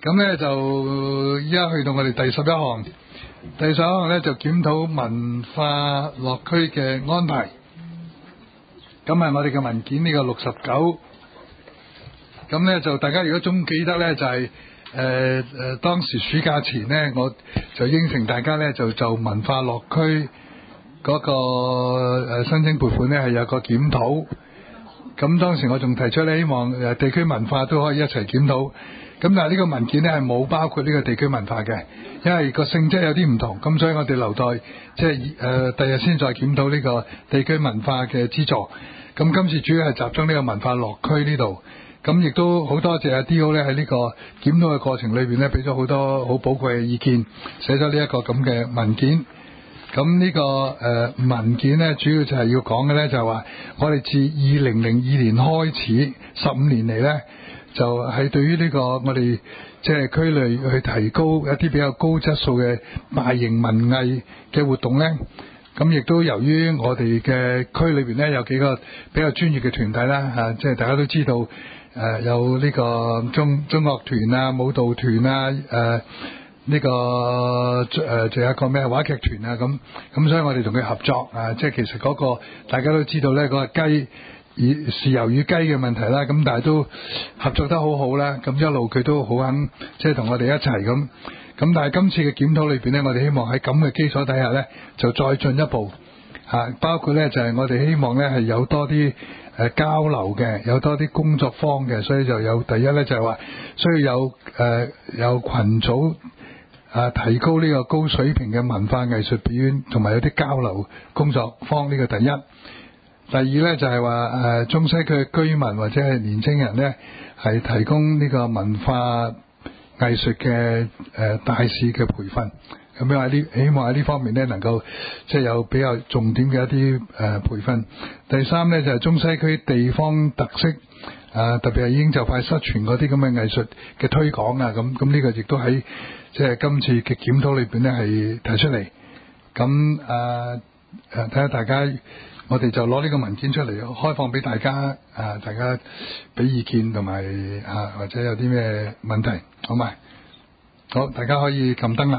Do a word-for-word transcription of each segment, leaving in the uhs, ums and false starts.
咁咧就依家去到我哋第十一項，第十一項咧就檢討文化樂區嘅安排。咁係我哋嘅文件呢個六十九。咁咧就大家如果仲記得咧，就係誒誒當時暑假前咧，我就應承大家咧就就文化樂區嗰個誒申請撥款咧係有個檢討。咁當時我仲提出咧，希望誒地區文化都可以一齊檢討。咁但係呢個文件咧係冇包括呢個地區文化嘅，因為個性質有啲唔同，咁所以我哋留待即係誒第日先再檢討呢個地區文化嘅資助。咁今次主要係集中呢個文化樂區呢度，咁亦都好多謝阿 D O 咧喺呢個檢討嘅過程裏邊咧，俾咗好多好寶貴嘅意見，寫咗呢一個咁嘅文件。咁呢、這個誒、呃、文件咧，主要就係要講嘅咧，就係話我哋自二零零二年開始，十五年嚟咧，就係、是、對於呢個我哋即係區內去提高一啲比較高質素嘅大型文藝嘅活動咧。咁亦都由於我哋嘅區裏邊咧有幾個比較專業嘅團體啦，嚇、啊，即係大家都知道誒、呃、有呢個中中樂團啊、舞蹈團啊、誒、呃。呢、這個誒仲有一個咩話劇團啊，咁咁所以我哋同佢合作啊，即係其實嗰個大家都知道咧，嗰個雞以豉油與雞嘅問題啦，咁但係都合作得好好啦，咁一路佢都好肯即係同我哋一齊咁，咁但係今次嘅檢討裏邊咧，我哋希望喺咁嘅基礎底下咧，就再進一步嚇，包括咧就係我哋希望咧係有多啲誒交流嘅，有多啲工作坊嘅，所以就有第一咧就係話需要有誒有群組。啊！提高呢個高水平嘅文化藝術表演，同埋有啲交流工作坊，呢個第一。第二呢，就係話誒中西區嘅居民或者係年青人呢，係提供呢個文化藝術嘅誒大使嘅培訓。咁樣喺呢，希望喺呢方面呢，能夠即係有比較重點嘅一啲誒培訓。第三呢，就係中西區地方特色。啊！特別係已經就快失傳嗰啲咁嘅藝術嘅推廣啊，咁咁呢個亦都喺即係今次嘅檢討裏邊咧係提出嚟。咁啊誒睇下大家，我哋就攞呢個文件出嚟開放俾大家啊，大家俾意見同埋啊或者有啲咩問題，好嘛？好，大家可以撳燈啦。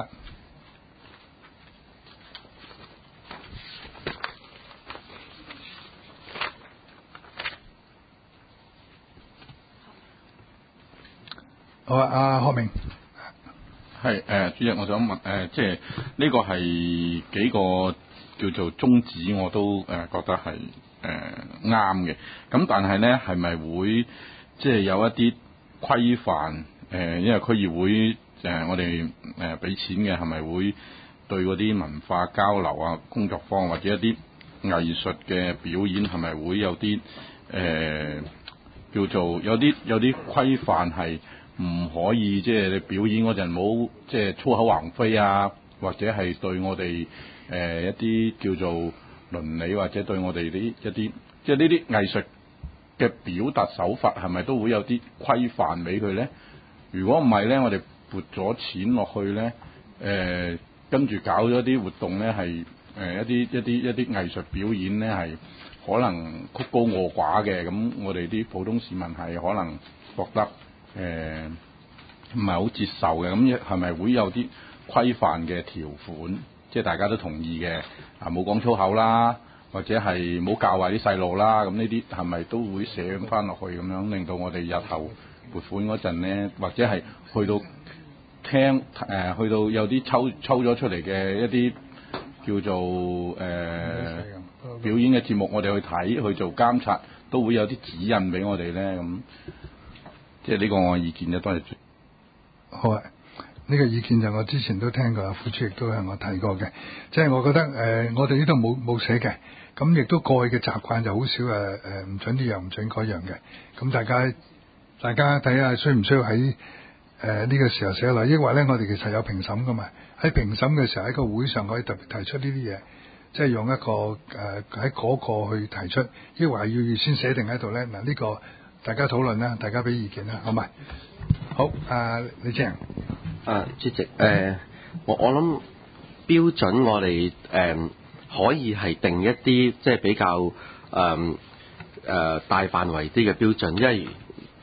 好啊，阿學明， 係誒、呃，主席，我想問誒、呃，即係呢個係幾個叫做宗旨，我都誒、呃、覺得係誒啱嘅。咁、呃、但係咧，係咪會即係有一啲規範？誒、呃，因為區議會誒、呃，我哋誒俾錢嘅，係咪會對嗰啲文化交流啊、工作坊或者一啲藝術嘅表演，係咪會有啲誒、呃、叫做有啲有啲規範係？唔可以即係你表演嗰陣冇即係粗口橫飛啊，或者係對我哋誒、呃、一啲叫做倫理，或者對我哋啲一啲即係呢啲藝術嘅表達手法係咪都會有啲規範俾佢咧？如果唔係咧，我哋撥咗錢落去咧，誒跟住搞咗啲活動咧，係誒、呃、一啲一啲一啲藝術表演咧，係可能曲高和寡嘅，咁我哋啲普通市民係可能覺得。誒唔係好接受嘅，咁係咪會有啲規範嘅條款？即係大家都同意嘅，啊冇講粗口啦，或者係冇教壞啲細路啦，咁呢啲係咪都會寫翻落去咁樣，令到我哋日後撥款嗰陣咧，或者係去到聽誒、呃，去到有啲抽抽咗出嚟嘅一啲叫做誒、呃、表演嘅節目，我哋去睇去做監察，都會有啲指引俾我哋咧咁。即係呢個我嘅意見啫，多謝。 好啊，呢、這個意見就我之前都聽過，阿副主席都向我提過嘅。即係我覺得誒、呃，我哋呢度冇冇寫嘅，咁亦都過去嘅習慣就好少誒誒，唔、呃、準呢樣唔準嗰樣嘅。咁大家大家睇下需唔需要喺誒呢個時候寫落，抑或咧我哋其實有評審噶嘛？喺評審嘅時候喺個會上可以特別提出呢啲嘢，即係用一個誒喺嗰個去提出，抑或係要預先寫定喺度咧？嗱、呃、呢、這個。大家討論啦，大家俾意見啦，好嘛？好，啊李正， 啊主席，誒、呃、我我諗標準我哋誒、呃、可以係定一啲即係比較誒誒、呃呃、大範圍啲嘅標準，因為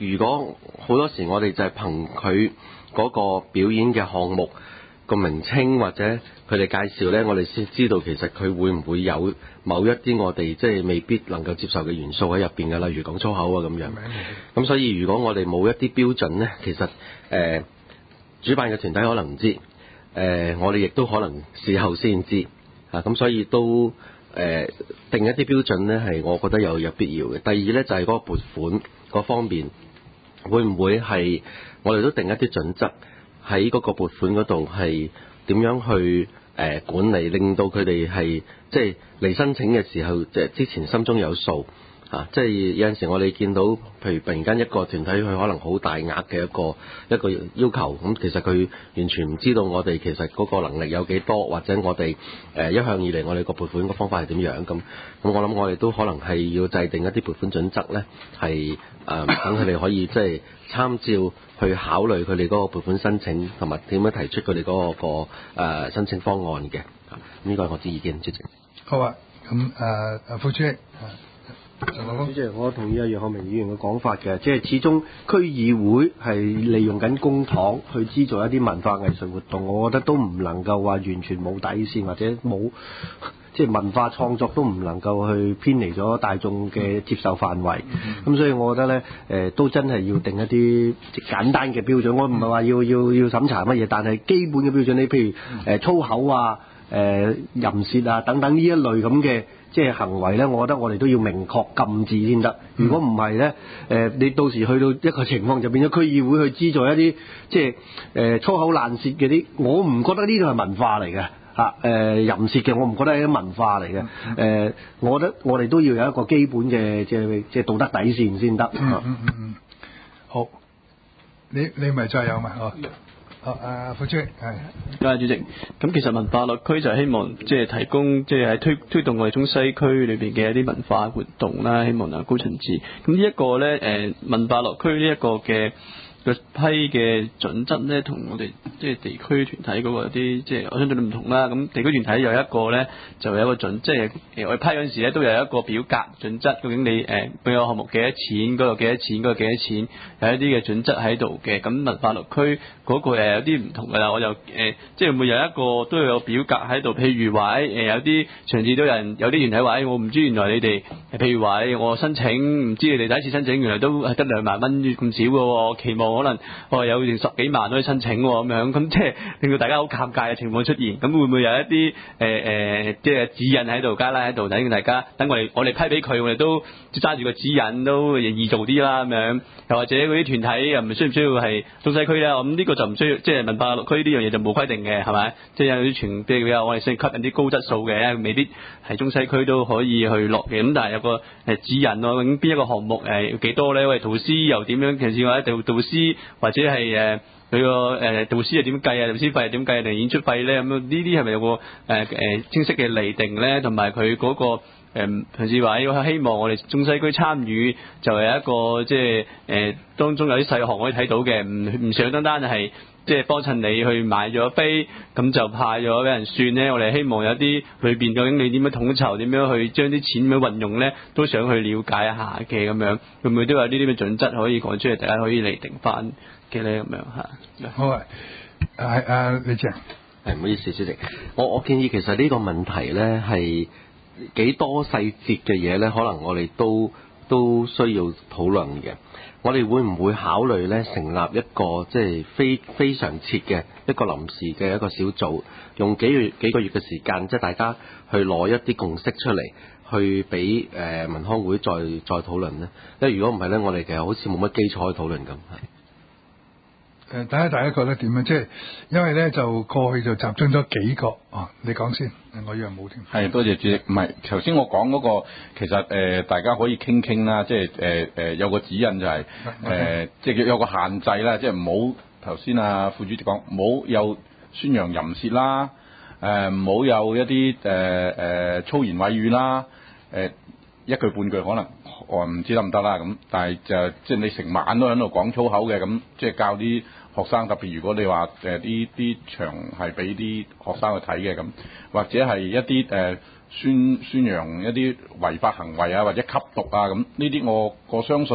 如果好多時我哋就係憑佢嗰個表演嘅項目個名稱或者佢哋介紹呢，我哋先知道其實佢會唔會有某一啲我哋即係未必能夠接受嘅元素喺入邊嘅，例如講粗口啊咁樣。咁所以如果我哋冇一啲標準呢，其實誒、呃、主辦嘅團體可能唔知，誒、呃、我哋亦都可能事後先知啊。咁所以都誒、呃、定一啲標準呢，係我覺得有有必要嘅。第二呢，就係、是、嗰個撥款嗰方面，會唔會係我哋都定一啲準則喺嗰個撥款嗰度係點樣去誒、呃、管理，令到佢哋係即係嚟申請嘅時候，即係之前心中有數啊！即係有陣時我哋見到，譬如突然間一個團體佢可能好大額嘅一個一個要求，咁其實佢完全唔知道我哋其實嗰個能力有幾多，或者我哋誒、呃、一向以嚟我哋個撥款嘅方法係點樣咁。咁我諗我哋都可能係要制定一啲撥款準則咧，係誒等佢哋可以即係參照去考慮佢哋嗰個撥款申請，同埋點樣提出佢哋嗰個個、呃、申請方案嘅。呢個係我嘅意見，主席。 好啊，咁誒誒副主席， 主席，我同意阿楊學明議員嘅講法嘅，即係始終區議會係利用緊公帑去資助一啲文化藝術活動，我覺得都唔能夠話完全冇底線，或者冇即係文化創作都唔能夠去偏離咗大眾嘅接受範圍。咁、嗯、所以我覺得呢，誒、呃、都真係要定一啲簡單嘅標準。我唔係話要要要審查乜嘢，但係基本嘅標準，你譬如誒、呃、粗口啊、誒、呃、淫褻啊等等呢一類咁嘅即係行為呢，我覺得我哋都要明確禁止先得。如果唔係呢，誒、呃、你到時去到一個情況就變咗區議會去資助一啲即係誒、呃、粗口爛舌嘅啲，我唔覺得呢度係文化嚟嘅嚇。誒淫褻嘅我唔覺得係啲文化嚟嘅。誒、呃，我覺得我哋都要有一個基本嘅即係即係道德底線先得。 嗯嗯嗯嗯，好，你你咪再有嘛？哦。啊啊，副主席係， 多謝主席。咁其實文化樂區就希望即係提供，即係喺推推動我哋中西區裏邊嘅一啲文化活動啦。希望能夠高層次。咁呢一個咧，誒、呃、文化樂區呢一個嘅嘅批嘅準則咧，同我哋即係地區團體嗰個啲，即係我相信都唔同啦。咁地區團體有一個咧，就有一個準，即係誒我哋批嗰陣時咧，都有一個表格準則。究竟你誒每個項目幾多錢，嗰度幾多錢，嗰度幾多錢，有一啲嘅準則喺度嘅。咁文化樂區嗰個誒有啲唔同㗎啦。我就誒、呃、即係會有一個都有表格喺度。譬如話誒有啲上次都有人有啲團體話誒我唔知原來你哋譬如話誒我申請唔知你哋第一次申請原來都係得兩萬蚊咁少㗎喎，期望可能我有成十幾萬都可以申請喎咁樣，咁即係令到大家好尷尬嘅情況出現。咁會唔會有一啲誒誒即係指引喺度加拉喺度，等大家等我哋我哋批俾佢，我哋都揸住個指引都易做啲啦咁樣。又或者嗰啲團體又唔需唔需要係中西區咧？咁呢個就唔需要，即係文化樂區呢樣嘢就冇規定嘅，係咪？即係有啲全譬如我哋想吸引啲高質素嘅，未必係中西區都可以去落嘅。咁但係有個誒指引咯，咁邊一個項目誒要幾多咧？喂，導師又點樣？其實話導導師或者係誒佢個誒導師係點計啊？導師費係點計定演出費咧？咁呢啲係咪有個誒誒、呃、清晰嘅釐定咧？同埋佢嗰個誒平時話要希望我哋中西區參與，就係一個即係誒當中有啲細項可以睇到嘅，唔唔想單單係即係幫襯你去買咗飛，咁就派咗俾人算咧。我哋希望有啲裏邊究竟你點樣統籌，點樣去將啲錢點樣運用咧，都想去了解一下嘅咁樣。會唔會都有呢啲嘅準則可以講出嚟，大家可以釐定翻嘅咧咁樣嚇？ 好啊，係啊，李靜， 係唔好意思，主席，我我建議其實呢個問題咧係幾多細節嘅嘢咧，可能我哋都都需要討論嘅。我哋會唔會考慮咧成立一個即係非非常設嘅一個臨時嘅一個小組，用幾月幾個月嘅時間，即係大家去攞一啲共識出嚟，去俾誒文康會再再討論咧？因為如果唔係咧，我哋其實好似冇乜基礎去討論咁。 誒，睇下大家覺得點樣？即係因為咧，就過去就集中咗幾個啊，你講先，我以為冇添。 係，多謝主席。唔係頭先我講嗰個，其實誒、呃、大家可以傾傾啦，即係誒誒有個指引就係、是、誒、呃，即係有個限制啦，即係唔好頭先啊副主席講，唔好有宣揚淫褻啦，誒唔好有一啲誒誒粗言穢語啦，誒、呃、一句半句可能我唔知得唔得啦咁，但係就即係你成晚都喺度講粗口嘅咁，即係教啲學生，特別如果你話誒啲啲場係俾啲學生去睇嘅咁，或者係一啲誒、呃、宣宣揚一啲違法行為啊，或者吸毒啊咁，呢啲我我相信誒、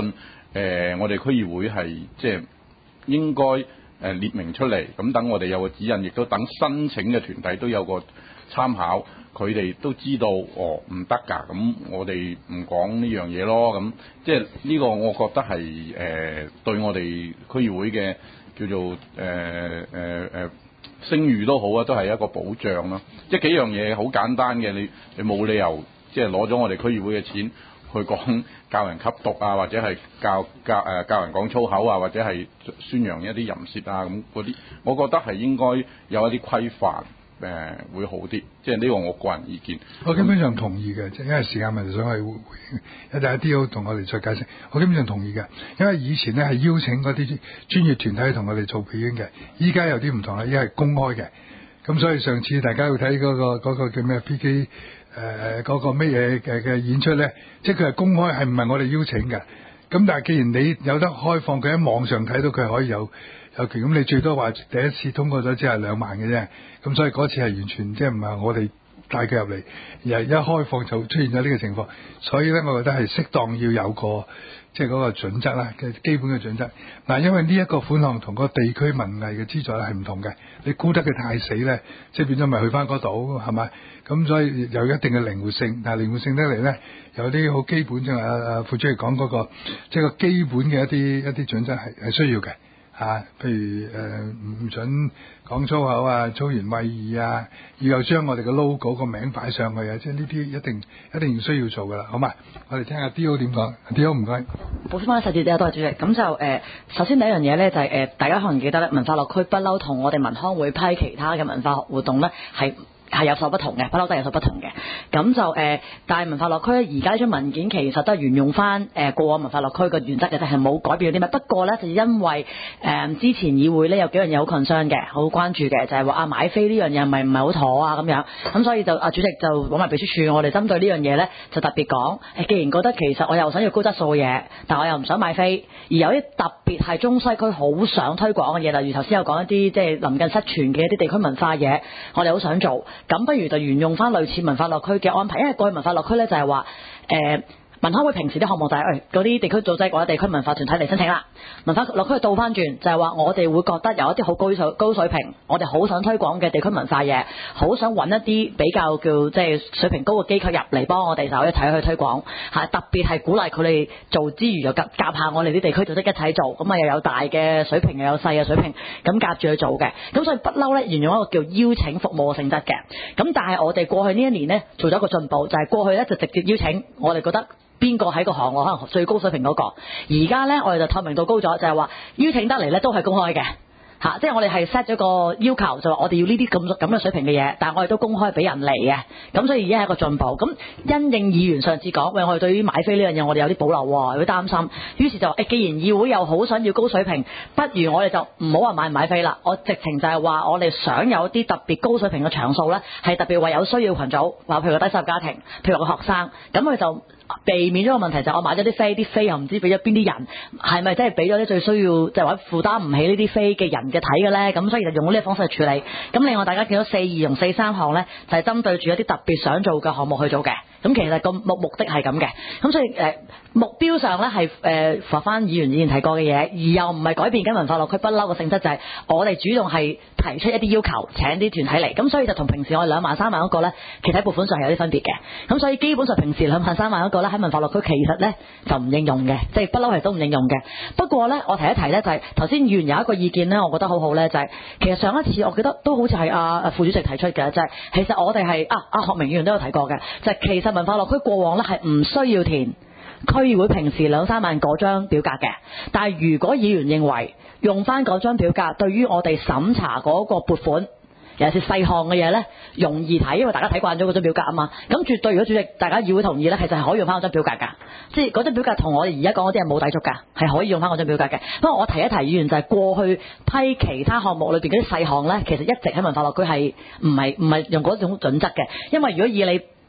呃、我哋區議會係即係應該誒列明出嚟，咁等我哋有個指引，亦都等申請嘅團體都有個參考，佢哋都知道哦唔得㗎，咁我哋唔講呢樣嘢咯，咁即係呢個我覺得係誒、呃、對我哋區議會嘅叫做誒誒誒聲譽都好啊，都係一個保障咯。即係幾樣嘢好簡單嘅，你你冇理由即係攞咗我哋區議會嘅錢去講教人吸毒啊，或者係教教誒、呃、教人講粗口啊，或者係宣揚一啲淫褻啊咁嗰啲，我覺得係應該有一啲規範。誒、呃、會好啲，即係呢個我個人意見。 我基本上同意嘅，即係因為時間問題，想去回應一陣一啲好同我哋再解釋。我基本上同意嘅，因為以前咧係邀請嗰啲專業團體同我哋做表演嘅，依家有啲唔同啦，依家係公開嘅。咁所以上次大家要睇嗰、嗰個嗰個叫咩 P K 誒嗰個咩嘢嘅嘅演出咧，即係佢係公開，係唔係我哋邀請嘅？咁但係既然你有得開放，佢喺網上睇到佢係可以有。有權咁，你最多話第一次通過咗只係兩萬嘅啫，咁所以嗰次係完全即係唔係我哋帶佢入嚟，而係一開放就出現咗呢個情況，所以咧，我覺得係適當要有個即係嗰個準則啦嘅基本嘅準則。嗱，因為呢一個款項同個地區文藝嘅資助咧係唔同嘅，你估得佢太死咧，即係變咗咪去翻嗰度係咪？咁所以有一定嘅靈活性，但係靈活性得嚟咧，有啲好基本，即係阿阿副主席講嗰個即係個基本嘅一啲一啲準則係係需要嘅。啊，譬如誒唔、呃、准講粗口啊、粗言穢語啊，要有將我哋嘅 logo 個名擺上去啊，即係呢啲一定一定需要做噶啦，好嘛？我哋聽下 D O 點講 ，D O 唔該。 補充翻細節啲啊，多謝主席。咁就誒、呃，首先第一樣嘢咧就係、是、誒、呃，大家可能記得咧，文化樂區不嬲同我哋文康會批其他嘅文化活動咧係。係有所不同嘅，不嬲都係有所不同嘅。咁就誒、呃，但係文化樂區而家呢張文件其實都係沿用翻誒、呃、過往文化樂區嘅原則嘅，就係冇改變啲乜。不過咧，就因為誒、呃、之前議會咧有幾樣嘢好 concern 嘅，好關注嘅，就係、是、話啊買飛呢樣嘢係咪唔係好妥啊咁樣。咁所以就啊主席就揾埋秘書處，我哋針對呢樣嘢咧就特別講，既然覺得其實我又想要高質素嘅嘢，但我又唔想買飛，而有啲特別係中西區好想推廣嘅嘢，例如頭先有講一啲即係臨近失傳嘅一啲地區文化嘢，我哋好想做。咁不如就沿用翻類似文化樂區嘅安排，因為過去文化樂區咧就係話誒文康會平時啲項目就係誒嗰啲地區組織或者地區文化團體嚟申請啦。文化樂區倒翻轉就係話我哋會覺得有一啲好高水高水平，我哋好想推廣嘅地區文化嘢，好想揾一啲比較叫即係水平高嘅機構入嚟幫我哋就一齊去推廣嚇，特別係鼓勵佢哋做之餘又夾夾下我哋啲地區組織一齊做，咁啊又有大嘅水平又有細嘅水平，咁夾住去做嘅。咁所以不嬲咧沿用一個叫邀請服務嘅性質嘅。咁但係我哋過去呢一年呢，做咗一個進步，就係、是、過去咧就直接邀請我哋覺得邊個喺個行內可能最高水平嗰、那個，而家咧我哋就透明度高咗，就係、是、話邀請得嚟咧都係公開嘅。嚇、啊！即係我哋係 set 咗個要求，就話我哋要呢啲咁咁嘅水平嘅嘢，但係我哋都公開俾人嚟嘅。咁所以而家係一個進步。咁因應議員上次講，喂，我哋對於買飛呢樣嘢，我哋有啲保留喎，有啲擔心。於是就誒、欸，既然議會又好想要高水平，不如我哋就唔好話買唔買飛啦。我直情就係話，我哋想有啲特別高水平嘅場數咧，係特別為有需要群組，話譬如個低收入家庭，譬如個學生，咁佢就避免咗個問題就係我買咗啲飛，啲飛又唔知俾咗邊啲人，係咪真係俾咗啲最需要，即係話負擔唔起呢啲飛嘅人嘅睇嘅咧？咁所以就用呢個方式去處理。咁另外大家見到四二同四三項咧，就係、是、針對住一啲特別想做嘅項目去做嘅。咁其實個目目的係咁嘅。咁所以誒、呃、目標上咧係誒符合翻議員以前提過嘅嘢，而又唔係改變緊文化樂區不嬲嘅性質，就係、是、我哋主動係提出一啲要求，請啲團體嚟。咁所以就同平時我哋兩萬三萬嗰個咧，其實喺撥款上係有啲分別嘅。咁所以基本上平時兩萬三萬嗰個咧喺文化樂區其實咧就唔應用嘅，即係不嬲係都唔應用嘅。不過咧，我提一提咧就係頭先議員有一個意見咧，我覺得好好咧，就係、是、其實上一次我記得都好似係阿副主席提出嘅，就係、是、其實我哋係啊阿學明議員都有提過嘅，就係、是、其實文化樂區過往咧係唔需要填區議會平時兩三萬嗰張表格嘅，但係如果議員認為用翻嗰張表格對於我哋審查嗰個撥款，尤其是細項嘅嘢咧，容易睇，因為大家睇慣咗嗰張表格啊嘛。咁絕對，如果主席大家議會同意咧，其實係可以用翻嗰張表格㗎。即係嗰張表格同我哋而家講嗰啲係冇抵觸㗎，係可以用翻嗰張表格嘅。不過我提一提議員就係過去批其他項目裏邊嗰啲細項咧，其實一直喺文化樂區係唔係唔係用嗰種準則嘅。因為如果以你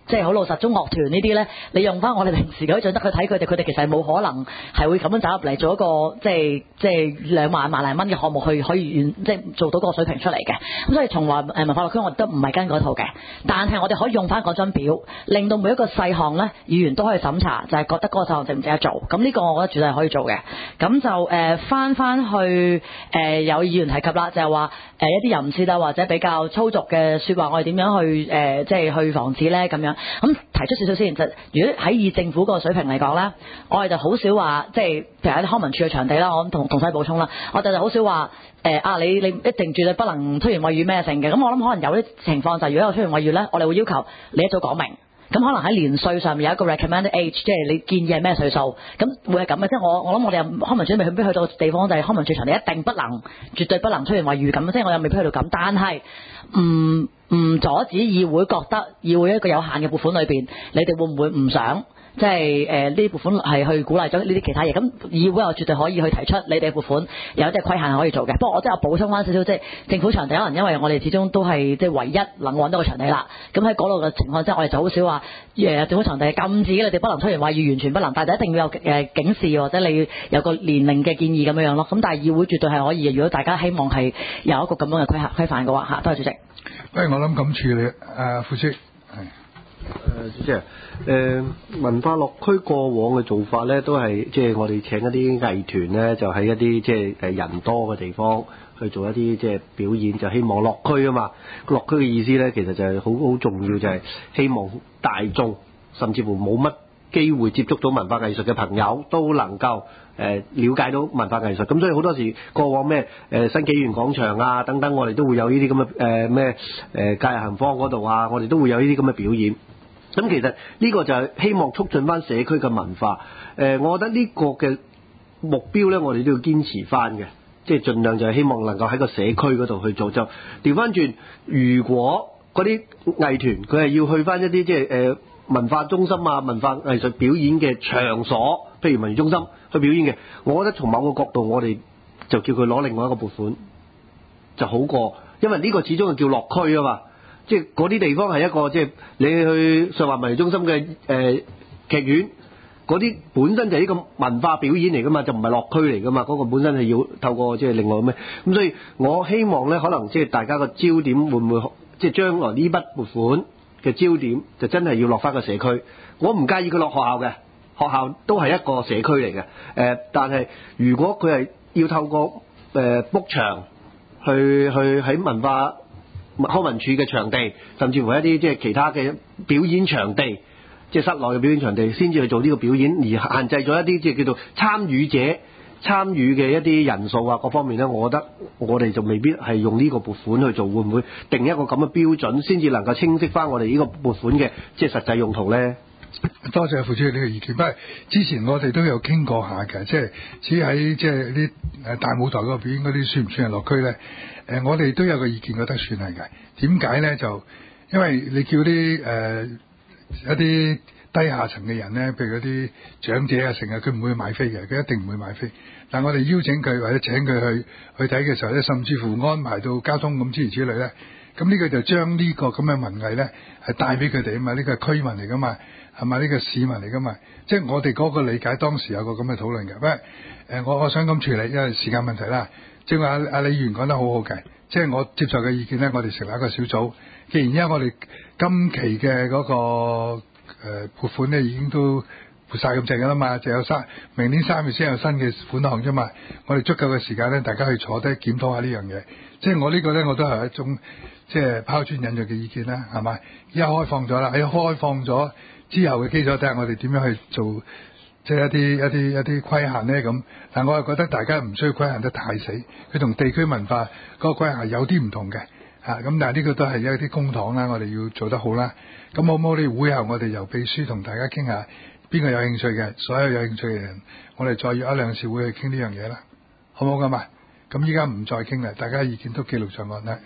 即係好老實，中樂團呢啲咧，你用翻我哋平時嗰啲準則去睇佢哋，佢哋其實係冇可能係會咁樣走入嚟做一個即係即係兩萬萬零蚊嘅項目去可以完即係做到嗰個水平出嚟嘅。咁所以從話誒文化樂區我哋都唔係跟嗰套嘅，但係我哋可以用翻嗰張表，令到每一個細項咧，議員都可以審查，就係、是、覺得嗰個細項值唔值得做。咁呢個我覺得絕對係可以做嘅。咁就誒翻翻去誒、呃、有議員提及啦，就係話誒一啲淫褻啊或者比較粗俗嘅説話，我哋點樣去誒、呃、即係去防止咧咁樣。咁提出少少先，就如果喺以政府個水平嚟講咧，我哋就好少話即係譬如喺康文署嘅場地啦，我諗同同細補充啦，我哋就好少話誒、呃、啊你你一定絕對不能推言穢語咩性嘅。咁我諗可能有啲情況就係如果有推言穢語咧，我哋會要求你一早講明。咁可能喺年歲上面有一個 recommended age，即係你建議係咩歲數，咁會係咁嘅。即係我我諗我哋又康文署未必去到地方，就係康文署場地一定不能，絕對不能推言穢語咁。即係我又未必去到咁，但係唔唔阻止議會覺得議會一個有限嘅撥款裏邊，你哋會唔會唔想？即係誒呢啲撥款係去鼓勵咗呢啲其他嘢，咁議會又絕對可以去提出你哋撥款有啲規限係可以做嘅。不過我真係補充翻少少，即係政府場地可能因為我哋始終都係即係唯一能揾到個場地啦。咁喺嗰度嘅情況之下，我哋就好少話誒政府場地禁止你哋不能推言穢語，完全不能，但係一定要有誒警示或者你有個年齡嘅建議咁樣樣咯。咁但係議會絕對係可以嘅，如果大家希望係有一個咁樣嘅規限規範嘅話嚇。多謝主席。 不如我諗咁處理誒副主席係。 誒主席啊，誒文化樂區過往嘅做法咧，都係即係我哋請一啲藝團咧，就喺一啲即係誒人多嘅地方去做一啲即係表演，就希望樂區啊嘛。樂區嘅意思咧，其實就係好好重要，就係希望大眾甚至乎冇乜機會接觸到文化藝術嘅朋友都能夠誒了解到文化藝術。咁所以好多時過往咩誒新紀元廣場啊等等，我哋都會有呢啲咁嘅誒咩誒假日行坊嗰度啊，我哋都會有呢啲咁嘅表演。咁其實呢個就係希望促進翻社區嘅文化。誒、呃，我覺得呢個嘅目標呢，我哋都要堅持翻嘅，即係盡量就係希望能夠喺個社區嗰度去做。就調翻轉，如果嗰啲藝團佢係要去翻一啲即係誒文化中心啊、文化藝術表演嘅場所，譬如文娛中心去表演嘅，我覺得從某個角度，我哋就叫佢攞另外一個撥款就好過，因為呢個始終係叫樂區啊嘛。即係嗰啲地方係一個即係你去上環文娛中心嘅誒、呃、劇院，嗰啲本身就係一個文化表演嚟噶嘛，就唔係樂區嚟噶嘛，嗰、嗰個本身係要透過即係另外咩咁，所以我希望咧，可能即係大家個焦點會唔會即係將來呢筆撥款嘅焦點就真係要落翻個社區。我唔介意佢落學校嘅，學校都係一個社區嚟嘅。誒、呃，但係如果佢係要透過誒 book、呃、場去去喺文化康文署嘅場地，甚至乎一啲即係其他嘅表演場地，即係室內嘅表演場地，先至去做呢個表演，而限制咗一啲即係叫做參與者參與嘅一啲人數啊各方面咧，我覺得我哋就未必係用呢個撥款去做，會唔會定一個咁嘅標準，先至能夠清晰翻我哋呢個撥款嘅即係實際用途咧？ 多謝副主席呢個意見。不過之前我哋都有傾過下嘅，即係至於喺即係啲誒大舞台嗰個表演嗰啲算唔算係樂區咧？誒，我哋都有個意見，覺得算係嘅。點解咧？就因為你叫啲誒、呃、一啲低下層嘅人咧，譬如嗰啲長者啊，成日佢唔會買飛嘅，佢一定唔會買飛。但我哋邀請佢或者請佢去去睇嘅時候咧，甚至乎安排到交通咁諸如此類咧，咁呢個就將呢個咁嘅文藝咧係帶俾佢哋啊嘛，呢個係區民嚟噶嘛，係咪呢個市民嚟噶嘛？即係我哋嗰個理解，當時有個咁嘅討論嘅。不過誒，我我想咁處理，因為時間問題啦。正話阿阿李議員講得好好嘅，即係我接受嘅意見咧，我哋成立一個小組。既然因為我哋今期嘅嗰、那個誒撥、呃、款咧已經都撥晒咁滯噶啦嘛，就有三明年三月先有新嘅款項啫嘛。我哋足夠嘅時間咧，大家去坐低檢討下呢樣嘢。即係我呢個咧，我都係一種即係拋磚引玉嘅意見啦，係咪？而家開放咗啦，喺開放咗之後嘅基礎底下，我哋點樣去做？即係一啲一啲一啲規限咧咁，但我又覺得大家唔需要規限得太死，佢同地區文化嗰個規限有啲唔同嘅嚇，咁、啊、但係呢個都係一啲公帑啦，我哋要做得好啦。咁好唔好？呢會後我哋由秘書同大家傾下，邊個有興趣嘅，所有有興趣嘅人，我哋再約一兩次會去傾呢樣嘢啦，好唔好咁啊？咁依家唔再傾啦，大家意見都記錄上案啦。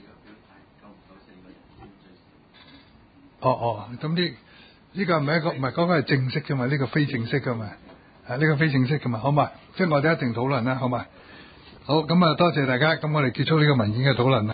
哦哦，咁啲。呢個唔係一個唔係嗰個係正式嘅嘛，呢、這個非正式嘅嘛，啊呢、這個非正式嘅嘛，好嘛？即係我哋一定討論啦，好嘛？好，咁啊多謝大家，咁我哋結束呢個文件嘅討論啦。